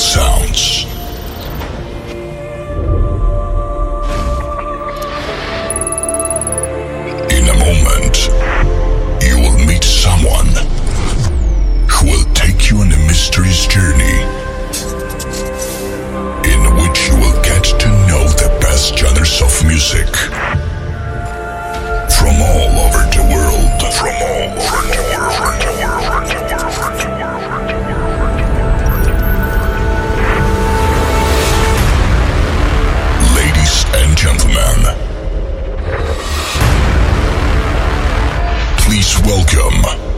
sounds. In a moment, you will meet someone who will take you on a mysterious journey in which you will get to know the best genres of music from all over the world. Ladies and gentlemen, please welcome